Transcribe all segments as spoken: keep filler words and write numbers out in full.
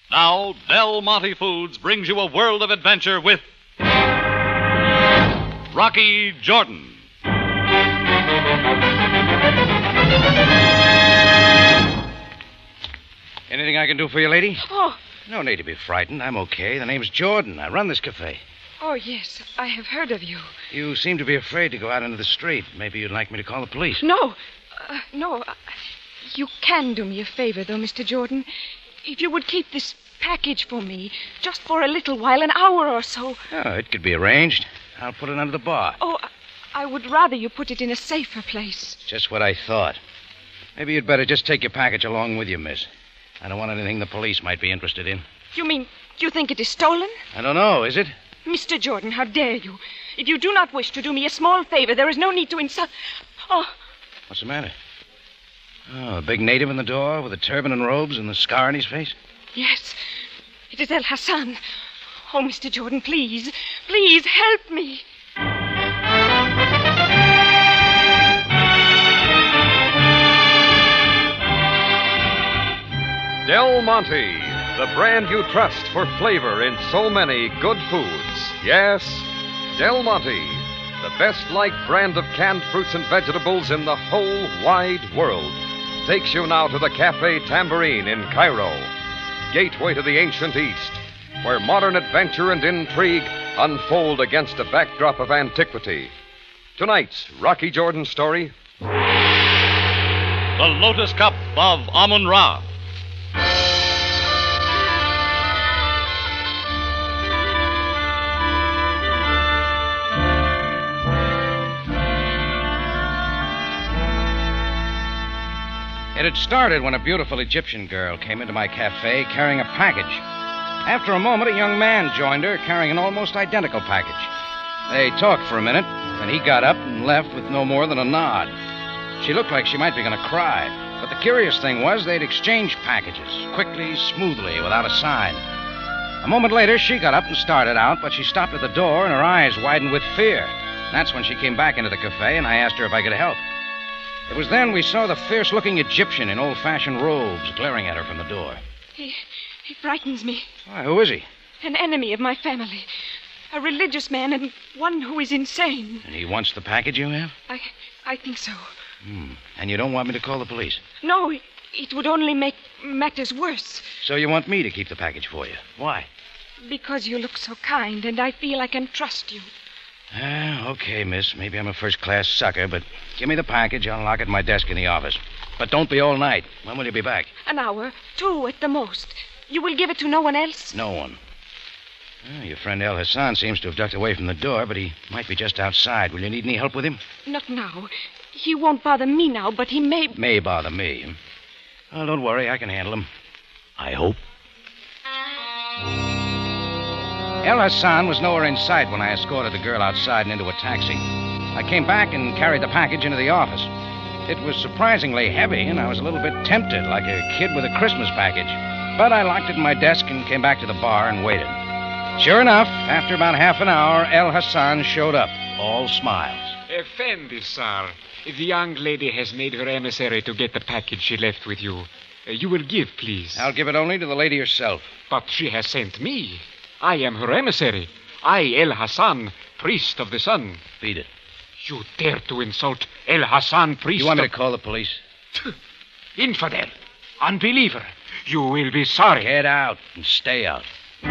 Now, Del Monte Foods brings you a world of adventure with Rocky Jordan. Anything I can do for you, lady? Oh. No need to be frightened. I'm okay. The name's Jordan. I run this cafe. Oh, yes. I have heard of you. You seem to be afraid to go out into the street. Maybe you'd like me to call the police. No. Uh, no. Uh, you can do me a favor, though, Mister Jordan. If you would keep this package for me, just for a little while, an hour or so. Oh, it could be arranged. I'll put it under the bar. Oh, I would rather you put it in a safer place. Just what I thought. Maybe you'd better just take your package along with you, miss. I don't want anything the police might be interested in. You mean you think it is stolen? I don't know, is it? Mister Jordan, how dare you? If you do not wish to do me a small favor, there is no need to insult... Oh. What's the matter? Oh, a big native in the door with a turban and robes and the scar on his face? Yes. It is El Hassan. Oh, Mister Jordan, please, please help me. Del Monte, the brand you trust for flavor in so many good foods. Yes, Del Monte, the best-liked brand of canned fruits and vegetables in the whole wide world, takes you now to the Cafe Tambourine in Cairo, gateway to the ancient East, where modern adventure and intrigue unfold against a backdrop of antiquity. Tonight's Rocky Jordan story, The Lotus Cup of Amun-Ra. It had started when a beautiful Egyptian girl came into my cafe carrying a package. After a moment, a young man joined her carrying an almost identical package. They talked for a minute, and he got up and left with no more than a nod. She looked like she might be going to cry, but the curious thing was they'd exchanged packages, quickly, smoothly, without a sign. A moment later, she got up and started out, but she stopped at the door, and her eyes widened with fear. That's when she came back into the cafe, and I asked her if I could help. It was then we saw the fierce-looking Egyptian in old-fashioned robes glaring at her from the door. He, he frightens me. Why, who is he? An enemy of my family. A religious man and one who is insane. And he wants the package you have? I, I think so. Hmm. And you don't want me to call the police? No, it, it would only make matters worse. So you want me to keep the package for you? Why? Because you look so kind, and I feel I can trust you. Ah, okay, miss. Maybe I'm a first-class sucker, but give me the package. I'll lock it in my desk in the office. But don't be all night. When will you be back? An hour. Two at the most. You will give it to no one else? No one. Well, your friend El Hassan seems to have ducked away from the door, but he might be just outside. Will you need any help with him? Not now. He won't bother me now, but he may... May bother me. Well, don't worry. I can handle him. I hope. El Hassan was nowhere in sight when I escorted the girl outside and into a taxi. I came back and carried the package into the office. It was surprisingly heavy, and I was a little bit tempted, like a kid with a Christmas package. But I locked it in my desk and came back to the bar and waited. Sure enough, after about half an hour, El Hassan showed up, all smiles. Effendi, sir, the young lady has made her emissary to get the package she left with you. Uh, you will give, please. I'll give it only to the lady herself. But she has sent me. I am her emissary. I, El Hassan, priest of the sun. Beat it. You dare to insult El Hassan, priest You want me of... to call the police? Infidel. Unbeliever. You will be sorry. Get out and stay out.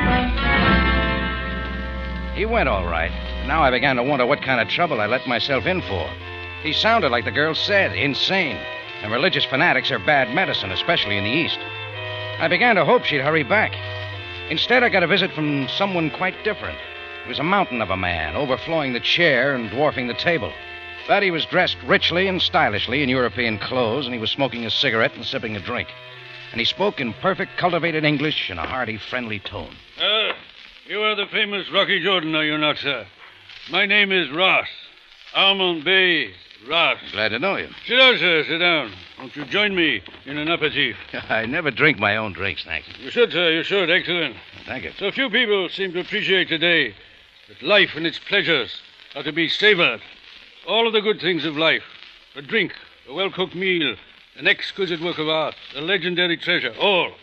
He went all right. Now I began to wonder what kind of trouble I let myself in for. He sounded like the girl said, insane. And religious fanatics are bad medicine, especially in the East. I began to hope she'd hurry back. Instead, I got a visit from someone quite different. He was a mountain of a man, overflowing the chair and dwarfing the table. But he was dressed richly and stylishly in European clothes, and he was smoking a cigarette and sipping a drink. And he spoke in perfect, cultivated English in a hearty, friendly tone. Ah, uh, you are the famous Rocky Jordan, are you not, sir? My name is Ross. Almond Bay Ross. Glad to know you. Sit down, sir, sit down. Won't you join me in an aperitif? I never drink my own drinks, thanks. You should, sir, you should. Excellent. Thank you. So few people seem to appreciate today that life and its pleasures are to be savored. All of the good things of life. A drink, a well-cooked meal, an exquisite work of art, a legendary treasure. All.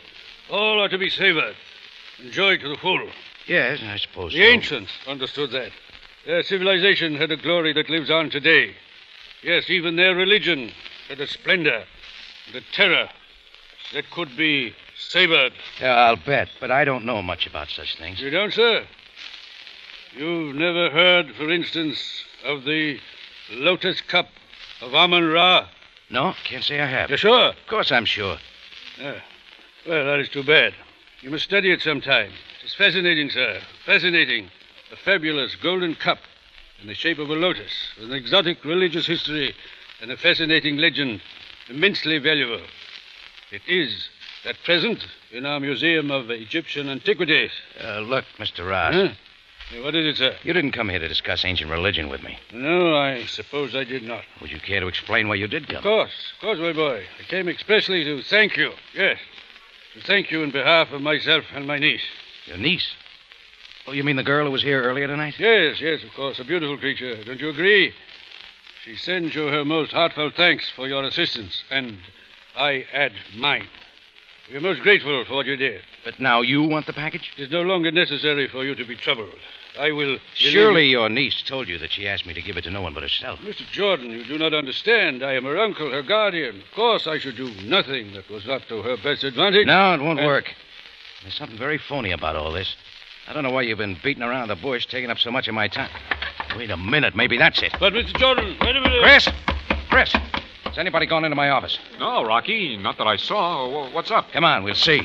All are to be savored, enjoyed to the full. Yes, I suppose The so. ancients understood that. Their civilization had a glory that lives on today. Yes, even their religion had a splendor and a terror that could be savored. Yeah, I'll bet, but I don't know much about such things. You don't, sir? You've never heard, for instance, of the Lotus Cup of Amun-Ra? No, can't say I have. You're sure? Of course I'm sure. Ah, well, that is too bad. You must study it sometime. It's fascinating, sir. Fascinating. A fabulous golden cup in the shape of a lotus, with an exotic religious history and a fascinating legend, immensely valuable. It is at present in our Museum of Egyptian Antiquities. Uh, look, Mister Ross. Huh? Hey, what is it, sir? You didn't come here to discuss ancient religion with me. No, I suppose I did not. Would you care to explain why you did come? Of course, of course, my boy. I came expressly to thank you. Yes, to thank you in behalf of myself and my niece. Your niece? Oh, you mean the girl who was here earlier tonight? Yes, yes, of course. A beautiful creature. Don't you agree? She sends you her most heartfelt thanks for your assistance, and I add mine. We are most grateful for what you did. But now you want the package? It is no longer necessary for you to be troubled. I will... Surely your niece told you that she asked me to give it to no one but herself. Mister Jordan, you do not understand. I am her uncle, her guardian. Of course, I should do nothing that was not to her best advantage. No, it won't And- work. There's something very phony about all this. I don't know why you've been beating around the bush, taking up so much of my time. Wait a minute, maybe that's it. But, Mister Jordan, wait a minute. Chris! Chris! Has anybody gone into my office? No, Rocky, not that I saw. Wh- What's up? Come on, we'll see.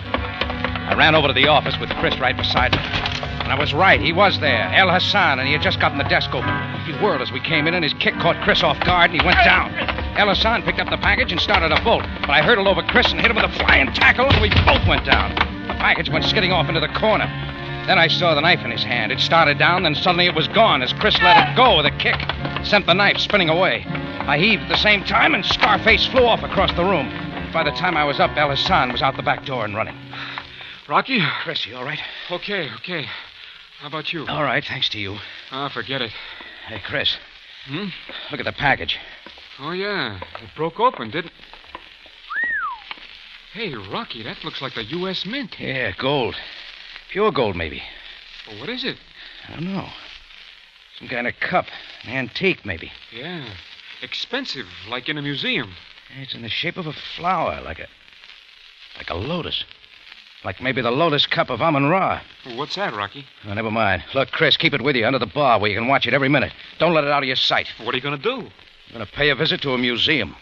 I ran over to the office with Chris right beside me. And I was right. He was there, El Hassan, and he had just gotten the desk open. He whirled as we came in, and his kick caught Chris off guard, and he went down. El Hassan picked up the package and started a bolt, but I hurtled over Chris and hit him with a flying tackle, and we both went down. The package went skidding off into the corner. Then I saw the knife in his hand. It started down, then suddenly it was gone as Chris let it go with a kick. Sent the knife spinning away. I heaved at the same time, and Scarface flew off across the room. By the time I was up, El Hassan was out the back door and running. Rocky? Chris, you all right? Okay, okay. How about you? All right, thanks to you. Ah, forget it. Hey, Chris. Hmm? Look at the package. Oh, yeah. It broke open, didn't... Hey, Rocky, that looks like the U S Mint. Yeah, gold. Pure gold, maybe. Well, what is it? I don't know. Some kind of cup. An antique, maybe. Yeah. Expensive, like in a museum. It's in the shape of a flower, like a... like a lotus. Like maybe the lotus cup of Amun-Ra. Well, what's that, Rocky? Oh, never mind. Look, Chris, keep it with you under the bar where you can watch it every minute. Don't let it out of your sight. What are you going to do? I'm going to pay a visit to a museum.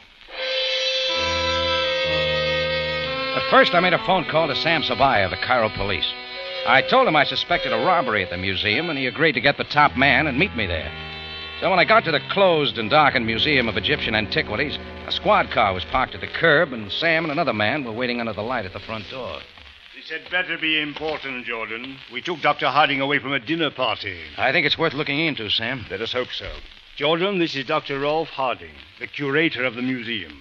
At first, I made a phone call to Sam Sabaya of the Cairo police. I told him I suspected a robbery at the museum, and he agreed to get the top man and meet me there. So when I got to the closed and darkened Museum of Egyptian Antiquities, a squad car was parked at the curb, and Sam and another man were waiting under the light at the front door. This had better be important, Jordan. We took Doctor Harding away from a dinner party. I think it's worth looking into, Sam. Let us hope so. Jordan, this is Doctor Rolf Harding, the curator of the museum.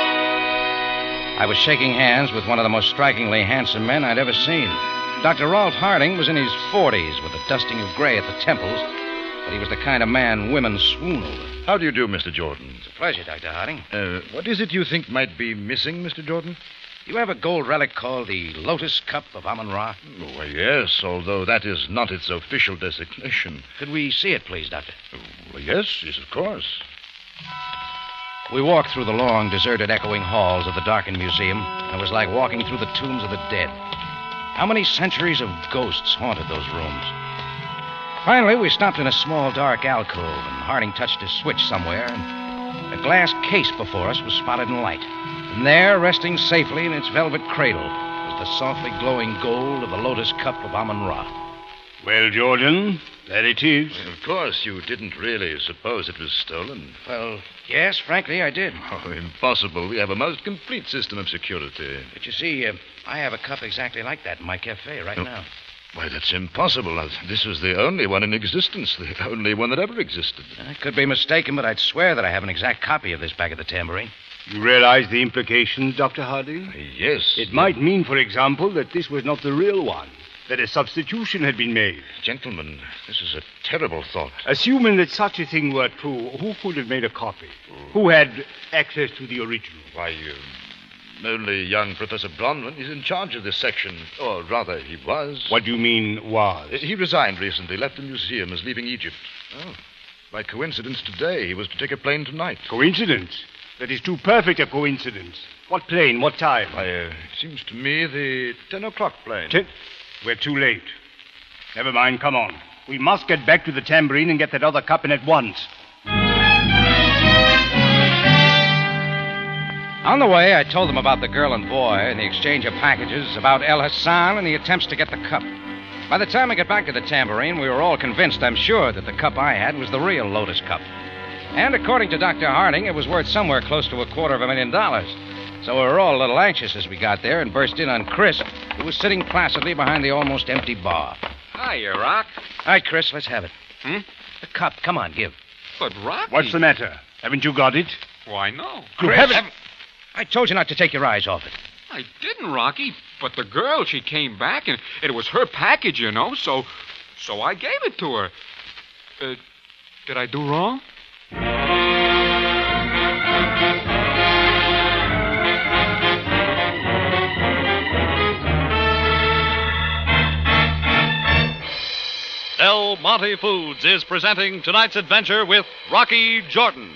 I was shaking hands with one of the most strikingly handsome men I'd ever seen. Doctor Rolf Harding was in his forties with a dusting of gray at the temples, but he was the kind of man women swoon over. How do you do, Mister Jordan? It's a pleasure, Doctor Harding. Uh, what is it you think might be missing, Mister Jordan? You have a gold relic called the Lotus Cup of Amun-Ra? Oh, well, yes, although that is not its official designation. Could we see it, please, Doctor? Oh, well, yes, yes, of course. We walked through the long, deserted, echoing halls of the darkened museum, and it was like walking through the tombs of the dead. How many centuries of ghosts haunted those rooms? Finally, we stopped in a small, dark alcove, and Harding touched his switch somewhere, and a glass case before us was spotted in light. And there, resting safely in its velvet cradle, was the softly glowing gold of the Lotus Cup of Amun-Ra. Well, Jordan, there it is. Well, of course, you didn't really suppose it was stolen. Well, yes, frankly, I did. Oh, impossible. We have a most complete system of security. But you see, uh, I have a cup exactly like that in my cafe right Oh. now. Why, that's impossible. Uh, This was the only one in existence, the only one that ever existed. I could be mistaken, but I'd swear that I have an exact copy of this back at the tambourine. You realize the implications, Doctor Harding? Yes. It might mean, for example, that this was not the real one, that a substitution had been made. Gentlemen, this is a terrible thought. Assuming that such a thing were true, who could have made a copy? Who had access to the original? Why, uh, Only young Professor Bronwyn is in charge of this section. Or rather, he was. What do you mean, was? He resigned recently, left the museum, is leaving Egypt. Oh. By coincidence, today he was to take a plane tonight. Coincidence? That is too perfect a coincidence. What plane? What time? Why, uh, it seems to me the ten o'clock plane. Ten? We're too late. Never mind, come on. We must get back to the tambourine and get that other cup in at once. On the way, I told them about the girl and boy and the exchange of packages, about El Hassan and the attempts to get the cup. By the time I got back to the tambourine, we were all convinced, I'm sure, that the cup I had was the real Lotus Cup. And according to Doctor Harding, it was worth somewhere close to a quarter of a million dollars. So we were all a little anxious as we got there and burst in on Chris, who was sitting placidly behind the almost empty bar. Hiya, Rock. All right, Chris, let's have it. Hmm? The cup, come on, give. But, Rocky... What's the matter? Haven't you got it? Why, no. You haven't... I told you not to take your eyes off it. I didn't, Rocky. But the girl, she came back, and it was her package, you know, so... So I gave it to her. Uh, did I do wrong? Del Monte Foods is presenting tonight's adventure with Rocky Jordan.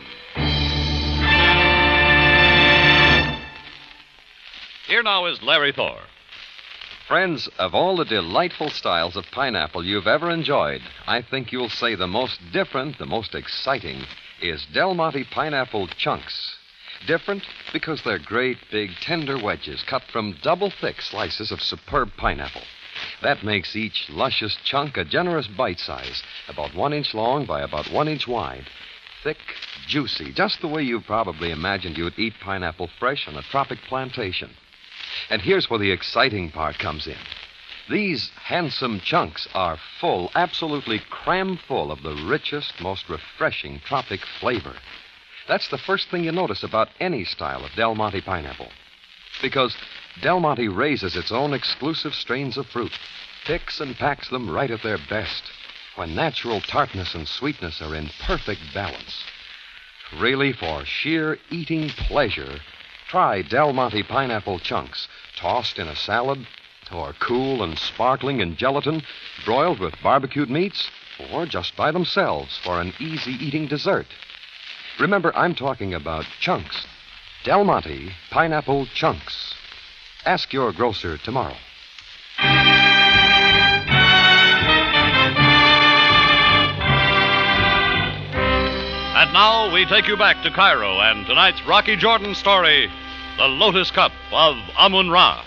Here now is Larry Thor. Friends, of all the delightful styles of pineapple you've ever enjoyed, I think you'll say the most different, the most exciting, is Del Monte Pineapple Chunks. Different because they're great, big, tender wedges cut from double-thick slices of superb pineapple. That makes each luscious chunk a generous bite size, about one inch long by about one inch wide. Thick, juicy, just the way you probably imagined you'd eat pineapple fresh on a tropic plantation. And here's where the exciting part comes in. These handsome chunks are full, absolutely cram full of the richest, most refreshing tropic flavor. That's the first thing you notice about any style of Del Monte pineapple. Because Del Monte raises its own exclusive strains of fruit, picks and packs them right at their best, when natural tartness and sweetness are in perfect balance. Really, for sheer eating pleasure, try Del Monte pineapple chunks, tossed in a salad, or cool and sparkling in gelatin, broiled with barbecued meats, or just by themselves for an easy-eating dessert. Remember, I'm talking about chunks. Del Monte Pineapple Chunks. Ask your grocer tomorrow. And now we take you back to Cairo and tonight's Rocky Jordan story, The Lotus Cup of Amun-Ra.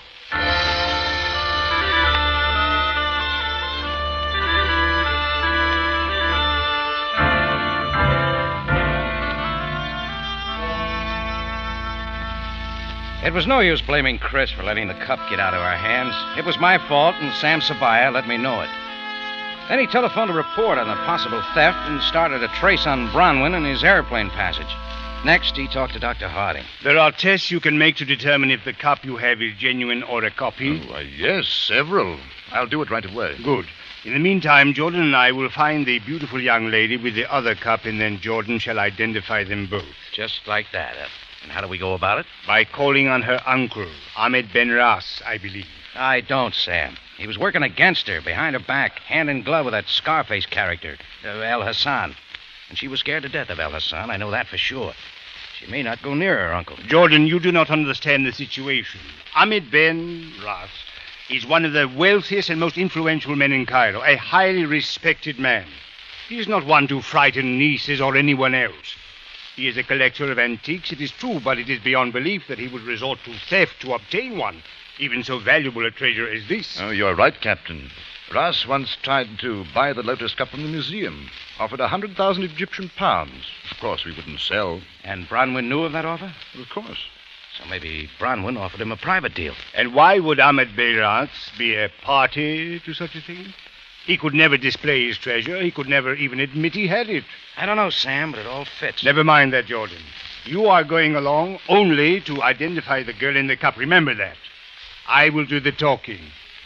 It was no use blaming Chris for letting the cup get out of our hands. It was my fault, and Sam Sabaya let me know it. Then he telephoned a report on the possible theft and started a trace on Bronwyn and his airplane passage. Next, he talked to Doctor Harding. There are tests you can make to determine if the cup you have is genuine or a copy. Oh, why, yes, several. I'll do it right away. Good. In the meantime, Jordan and I will find the beautiful young lady with the other cup, and then Jordan shall identify them both. Just like that. Uh, and how do we go about it? By calling on her uncle, Ahmed Ben Ras, I believe. I don't, Sam. He was working against her, behind her back, hand in glove with that Scarface character, uh, El Hassan. And she was scared to death of El Hassan, I know that for sure. She may not go near her uncle. Jordan, you do not understand the situation. Ahmed Ben Ras is one of the wealthiest and most influential men in Cairo, a highly respected man. He is not one to frighten nieces or anyone else. He is a collector of antiques, it is true, but it is beyond belief that he would resort to theft to obtain one, even so valuable a treasure as this. Oh, you're right, Captain. Ras once tried to buy the Lotus Cup from the museum. Offered a hundred thousand Egyptian pounds. Of course, we wouldn't sell. And Bronwyn knew of that offer? Of course. So maybe Bronwyn offered him a private deal. And why would Ahmed Beyrat be a party to such a thing? He could never display his treasure. He could never even admit he had it. I don't know, Sam, but it all fits. Never mind that, Jordan. You are going along only to identify the girl in the cup. Remember that. I will do the talking.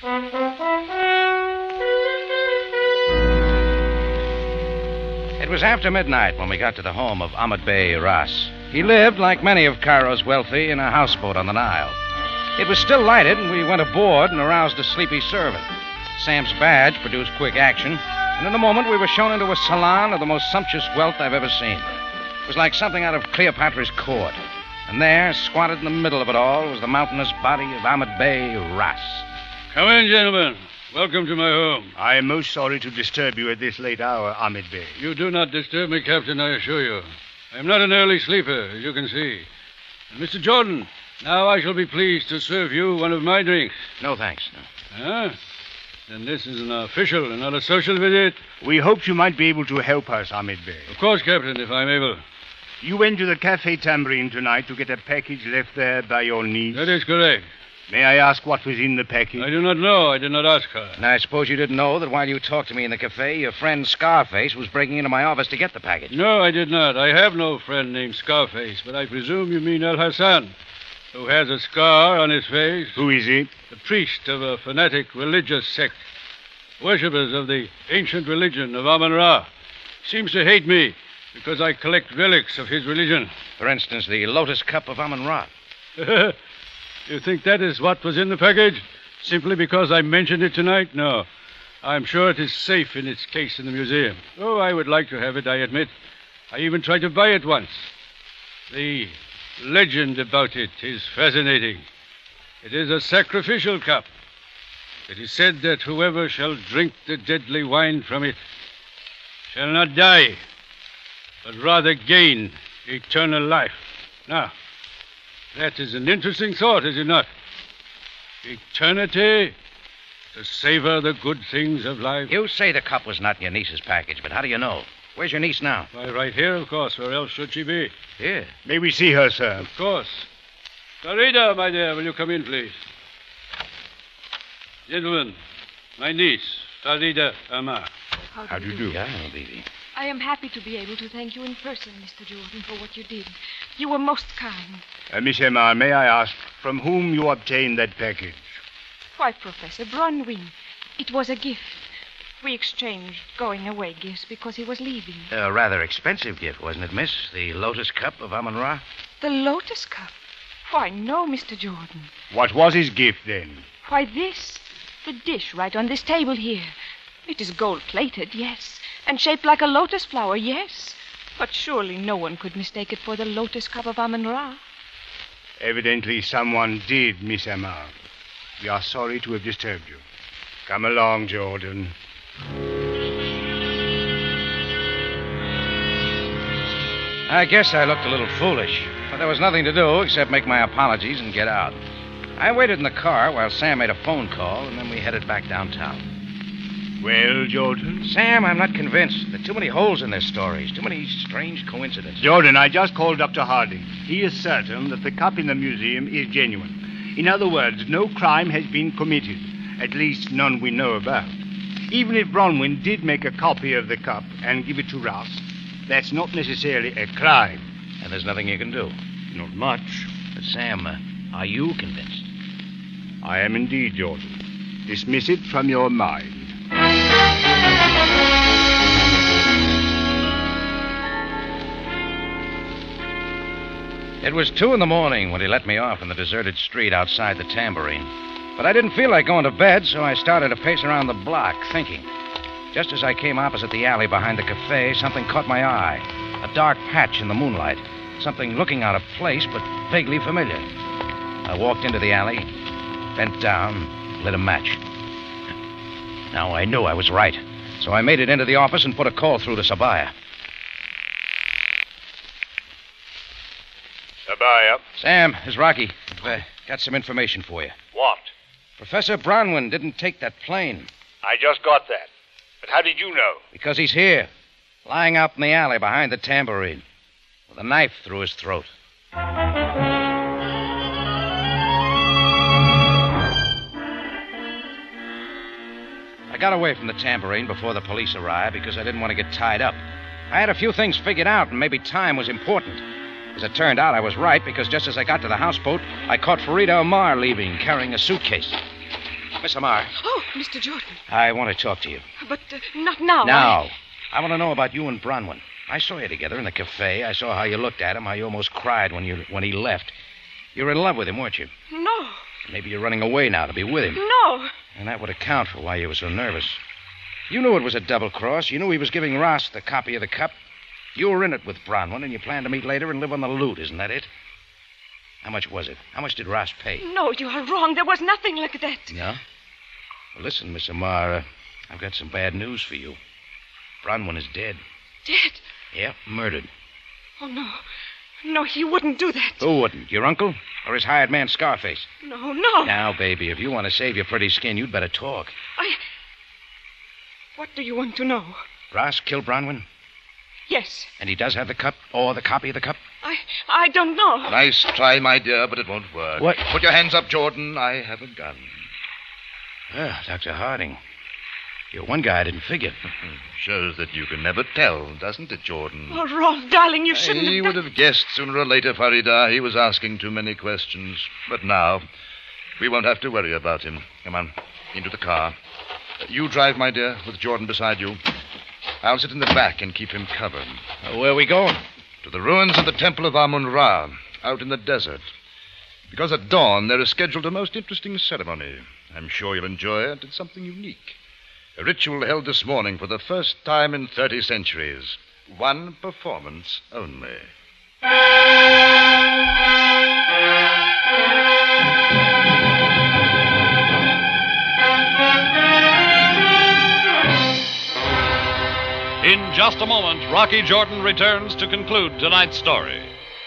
It was after midnight when we got to the home of Ahmed Bey Ras. He lived, like many of Cairo's wealthy, in a houseboat on the Nile. It was still lighted, and we went aboard and aroused a sleepy servant. Sam's badge produced quick action, and in a moment we were shown into a salon of the most sumptuous wealth I've ever seen. It was like something out of Cleopatra's court. And there, squatted in the middle of it all, was the mountainous body of Ahmed Bey Ras. Come in, gentlemen. Welcome to my home. I am most sorry to disturb you at this late hour, Ahmed Bey. You do not disturb me, Captain, I assure you. I am not an early sleeper, as you can see. And Mister Jordan, now I shall be pleased to serve you one of my drinks. No, thanks. No. Huh? Then this is an official and not a social visit? We hoped you might be able to help us, Ahmed Bey. Of course, Captain, if I'm able. You went to the Cafe Tambourine tonight to get a package left there by your niece. That is correct. May I ask what was in the package? I do not know. I did not ask her. And I suppose you didn't know that while you talked to me in the cafe, your friend Scarface was breaking into my office to get the package. No, I did not. I have no friend named Scarface, but I presume you mean El Hassan, who has a scar on his face. Who is he? The priest of a fanatic religious sect. Worshippers of the ancient religion of Amun-Ra. Seems to hate me because I collect relics of his religion. For instance, the lotus cup of Amun-Ra. You think that is what was in the package? Simply because I mentioned it tonight? No. I'm sure it is safe in its case in the museum. Oh, I would like to have it, I admit. I even tried to buy it once. The legend about it is fascinating. It is a sacrificial cup. It is said that whoever shall drink the deadly wine from it shall not die, but rather gain eternal life. Now, that is an interesting thought, is it not? Eternity to savor the good things of life. You say the cup was not in your niece's package, but how do you know? Where's your niece now? Why, right here, of course. Where else should she be? Here. May we see her, sir? Of course. Farida, my dear, will you come in, please? Gentlemen, my niece, Farida Amar. How do, How do you you do? do? Yeah, baby. I am happy to be able to thank you in person, Mister Jordan, for what you did. You were most kind. Uh, Miss Emma, may I ask from whom you obtained that package? Why, Professor Bronwyn, it was a gift. We exchanged going-away gifts because he was leaving. A rather expensive gift, wasn't it, miss? The lotus cup of Amun-Ra? The lotus cup? Why, no, Mister Jordan. What was his gift, then? Why, this. The dish right on this table here. It is gold-plated, yes. And shaped like a lotus flower, yes. But surely no one could mistake it for the lotus cup of Amun-Ra. Evidently someone did, Miss Emma. We are sorry to have disturbed you. Come along, Jordan. I guess I looked a little foolish, but there was nothing to do except make my apologies and get out. I waited in the car while Sam made a phone call, and then we headed back downtown. Well, Jordan? Sam, I'm not convinced. There are too many holes in their stories, too many strange coincidences. Jordan, I just called Doctor Harding. He is certain that the cup in the museum is genuine. In other words, no crime has been committed. At least none we know about. Even if Bronwyn did make a copy of the cup and give it to Ross, that's not necessarily a crime. And there's nothing you can do. Not much. But, Sam, uh, are you convinced? I am indeed, Jordan. Dismiss it from your mind. It was two in the morning when he let me off in the deserted street outside the Tambourine. But I didn't feel like going to bed, so I started to pace around the block, thinking. Just as I came opposite the alley behind the cafe, something caught my eye. A dark patch in the moonlight. Something looking out of place, but vaguely familiar. I walked into the alley, bent down, lit a match. Now I knew I was right, so I made it into the office and put a call through to Sabaya. Sabaya. Sam, it's Rocky. I've uh, got some information for you. What? Professor Bronwyn didn't take that plane. I just got that. But how did you know? Because he's here, lying out in the alley behind the Tambourine, with a knife through his throat. I got away from the Tambourine before the police arrived because I didn't want to get tied up. I had a few things figured out, and maybe time was important. As it turned out, I was right, because just as I got to the houseboat, I caught Farida Amar leaving, carrying a suitcase. Miss Amar. Oh, Mister Jordan. I want to talk to you. But uh, not now. Now. I... I want to know about you and Bronwyn. I saw you together in the cafe. I saw how you looked at him, how you almost cried when you when he left. You were in love with him, weren't you? No. Maybe you're running away now to be with him. No. And that would account for why you were so nervous. You knew it was a double cross. You knew he was giving Ross the copy of the cup. You were in it with Bronwyn, and you planned to meet later and live on the loot. Isn't that it? How much was it? How much did Ross pay? No, you are wrong. There was nothing like that. No? Well, listen, Miss Amara, I've got some bad news for you. Bronwyn is dead. Dead? Yeah, murdered. Oh, no. No, he wouldn't do that. Who wouldn't? Your uncle? Or his hired man, Scarface? No, no. Now, baby, if you want to save your pretty skin, you'd better talk. I... What do you want to know? Ross killed Bronwyn? Yes. And he does have the cup? Or the copy of the cup? I... I don't know. Nice try, my dear, but it won't work. What? Put your hands up, Jordan. I have a gun. Well, Doctor Harding, you're one guy I didn't figure. Shows that you can never tell, doesn't it, Jordan? Oh, Rolf, darling, you shouldn't He have would done... have guessed sooner or later, Farida. He was asking too many questions. But now, we won't have to worry about him. Come on, into the car. You drive, my dear, with Jordan beside you. I'll sit in the back and keep him covered. Uh, where are we going? To the ruins of the Temple of Amun-Ra, out in the desert. Because at dawn there is scheduled a most interesting ceremony. I'm sure you'll enjoy it. It's something unique. A ritual held this morning for the first time in thirty centuries. One performance only. In just a moment, Rocky Jordan returns to conclude tonight's story.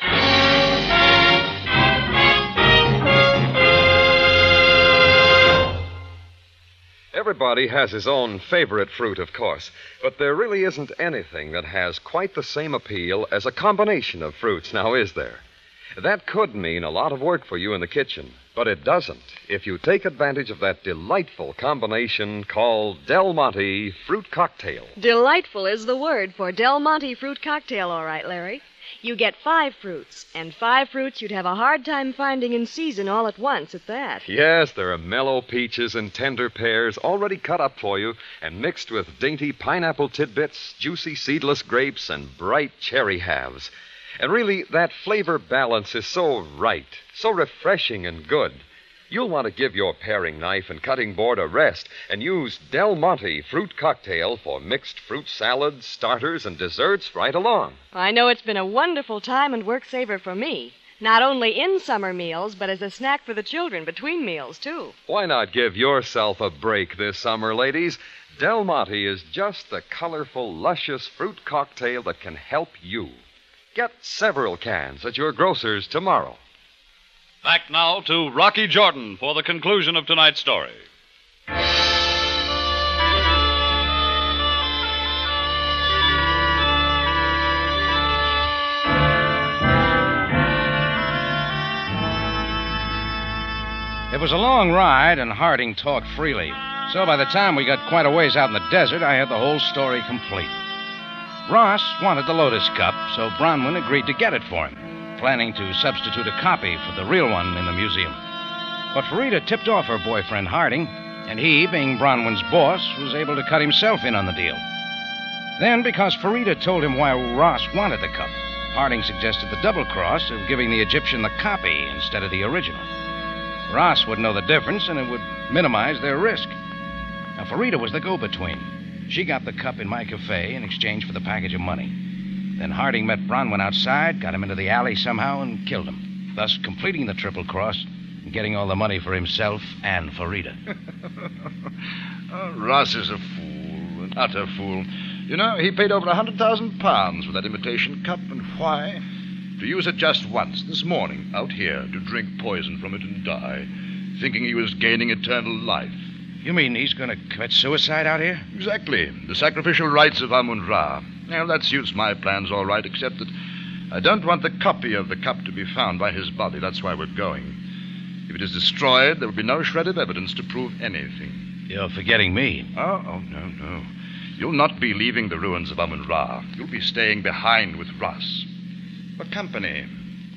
Everybody has his own favorite fruit, of course, but there really isn't anything that has quite the same appeal as a combination of fruits, now is there? That could mean a lot of work for you in the kitchen, but it doesn't if you take advantage of that delightful combination called Del Monte Fruit Cocktail. Delightful is the word for Del Monte Fruit Cocktail, all right, Larry. You get five fruits, and five fruits you'd have a hard time finding in season all at once at that. Yes, there are mellow peaches and tender pears already cut up for you and mixed with dainty pineapple tidbits, juicy seedless grapes, and bright cherry halves. And really, that flavor balance is so right, so refreshing and good. You'll want to give your paring knife and cutting board a rest and use Del Monte Fruit Cocktail for mixed fruit salads, starters, and desserts right along. I know it's been a wonderful time and work saver for me. Not only in summer meals, but as a snack for the children between meals, too. Why not give yourself a break this summer, ladies? Del Monte is just the colorful, luscious fruit cocktail that can help you. Get several cans at your grocer's tomorrow. Back now to Rocky Jordan for the conclusion of tonight's story. It was a long ride, and Harding talked freely. So by the time we got quite a ways out in the desert, I had the whole story complete. Ross wanted the Lotus Cup, so Bronwyn agreed to get it for him, planning to substitute a copy for the real one in the museum. But Farida tipped off her boyfriend, Harding, and he, being Bronwyn's boss, was able to cut himself in on the deal. Then, because Farida told him why Ross wanted the cup, Harding suggested the double cross of giving the Egyptian the copy instead of the original. Ross would know the difference, and it would minimize their risk. Now, Farida was the go-between. She got the cup in my cafe in exchange for the package of money. Then Harding met Bronwyn outside, got him into the alley somehow, and killed him, thus completing the triple cross and getting all the money for himself and Farida. Oh, Ross is a fool, an utter fool. You know, he paid over a hundred thousand pounds for that imitation cup, and why? To use it just once, this morning, out here, to drink poison from it and die, thinking he was gaining eternal life. You mean he's going to commit suicide out here? Exactly. The sacrificial rites of Amun-Ra. Well, that suits my plans all right, except that I don't want the copy of the cup to be found by his body. That's why we're going. If it is destroyed, there will be no shred of evidence to prove anything. You're forgetting me. Oh, oh, no, no. You'll not be leaving the ruins of Amun-Ra. You'll be staying behind with Ross. For company.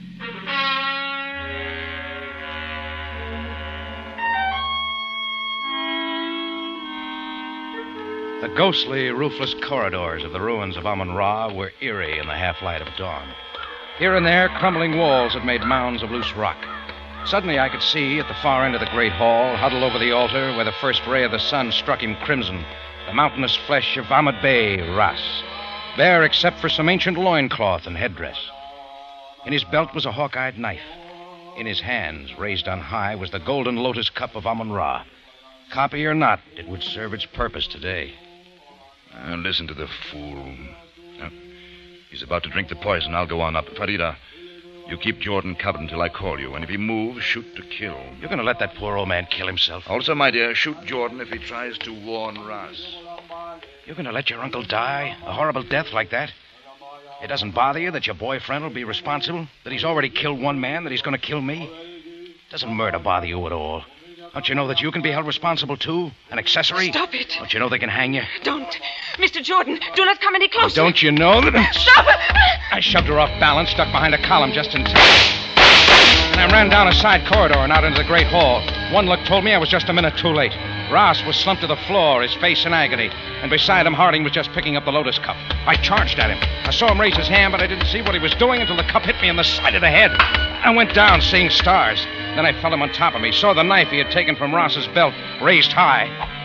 The ghostly, roofless corridors of the ruins of Amun-Ra were eerie in the half-light of dawn. Here and there, crumbling walls had made mounds of loose rock. Suddenly I could see at the far end of the great hall, huddled over the altar where the first ray of the sun struck him crimson, the mountainous flesh of Ahmed Bey Ras, bare except for some ancient loincloth and headdress. In his belt was a hawk-eyed knife. In his hands, raised on high, was the golden lotus cup of Amun-Ra. Copy or not, it would serve its purpose today. Uh, listen to the fool. Uh, he's about to drink the poison. I'll go on up. Farida, you keep Jordan covered until I call you, and if he moves, shoot to kill. You're going to let that poor old man kill himself? Also, my dear, shoot Jordan if he tries to warn Ras. You're going to let your uncle die? A horrible death like that? It doesn't bother you that your boyfriend will be responsible? That he's already killed one man, that he's going to kill me? Doesn't murder bother you at all? Don't you know that you can be held responsible, too? An accessory? Stop it. Don't you know they can hang you? Don't. Mister Jordan, do not come any closer. Don't you know that... Stop it! I shoved her off balance, stuck behind a column just in time. And I ran down a side corridor and out into the great hall. One look told me I was just a minute too late. Ras was slumped to the floor, his face in agony. And beside him, Harding was just picking up the lotus cup. I charged at him. I saw him raise his hand, but I didn't see what he was doing until the cup hit me in the side of the head. I went down, seeing stars. Then I felt him on top of me, saw the knife he had taken from Ross's belt, raised high.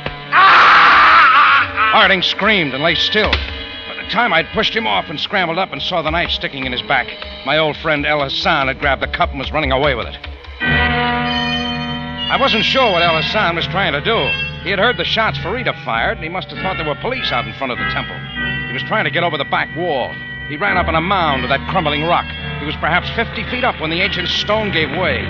Harding screamed and lay still. By the time I'd pushed him off and scrambled up and saw the knife sticking in his back, my old friend El Hassan had grabbed the cup and was running away with it. I wasn't sure what El Hassan was trying to do. He had heard the shots Farida fired, and he must have thought there were police out in front of the temple. He was trying to get over the back wall. He ran up on a mound of that crumbling rock. He was perhaps fifty feet up when the ancient stone gave way.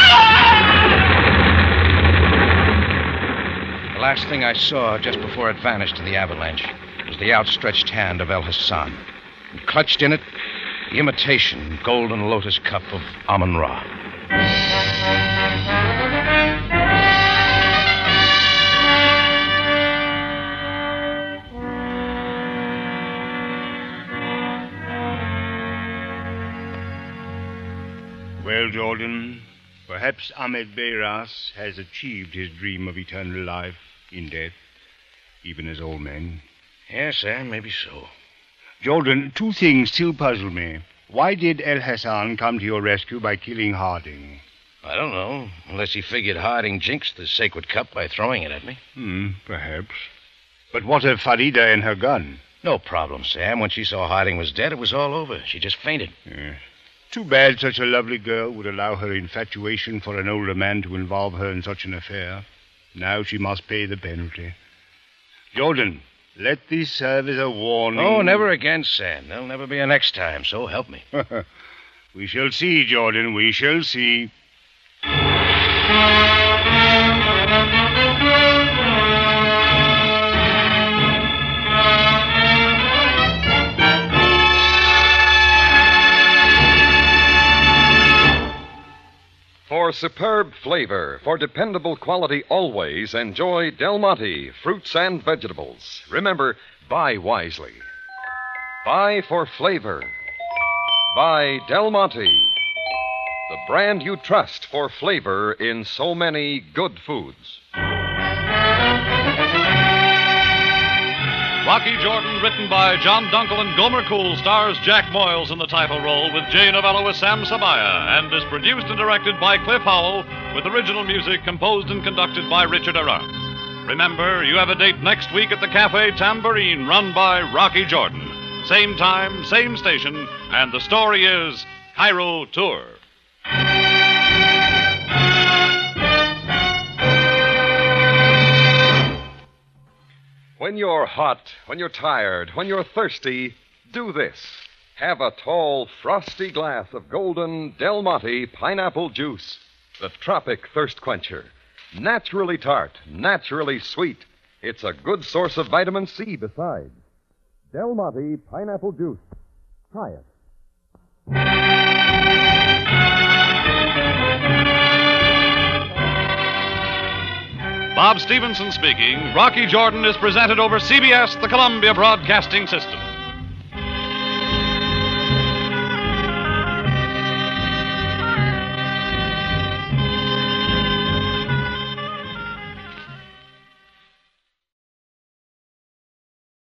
The last thing I saw just before it vanished in the avalanche was the outstretched hand of El Hassan. And clutched in it, the imitation golden lotus cup of Amun-Ra. Well, Jordan, perhaps Ahmed Bey Ras has achieved his dream of eternal life in death, even as old men. Yes, sir, maybe so. Jordan, two things still puzzle me. Why did El Hassan come to your rescue by killing Harding? I don't know, unless he figured Harding jinxed the sacred cup by throwing it at me. Hmm, perhaps. But what of Farida and her gun? No problem, Sam. When she saw Harding was dead, it was all over. She just fainted. Yes. Too bad such a lovely girl would allow her infatuation for an older man to involve her in such an affair. Now she must pay the penalty. Jordan, let this serve as a warning. Oh, never again, Sam. There'll never be a next time, so help me. We shall see, Jordan, we shall see. For superb flavor, for dependable quality always, enjoy Del Monte fruits and vegetables. Remember, buy wisely. Buy for flavor. Buy Del Monte, the brand you trust for flavor in so many good foods. Rocky Jordan, written by John Dunkel and Gomer Cool, stars Jack Moyles in the title role with Jay Novello as Sam Sabaya, and is produced and directed by Cliff Howell, with original music composed and conducted by Richard Arant. Remember, you have a date next week at the Cafe Tambourine, run by Rocky Jordan. Same time, same station, and the story is Cairo Tour. When you're hot, when you're tired, when you're thirsty, do this. Have a tall, frosty glass of golden Del Monte pineapple juice, the tropic thirst quencher. Naturally tart, naturally sweet. It's a good source of vitamin C besides. Del Monte pineapple juice. Try it. Bob Stevenson speaking. Rocky Jordan is presented over C B S, the Columbia Broadcasting System.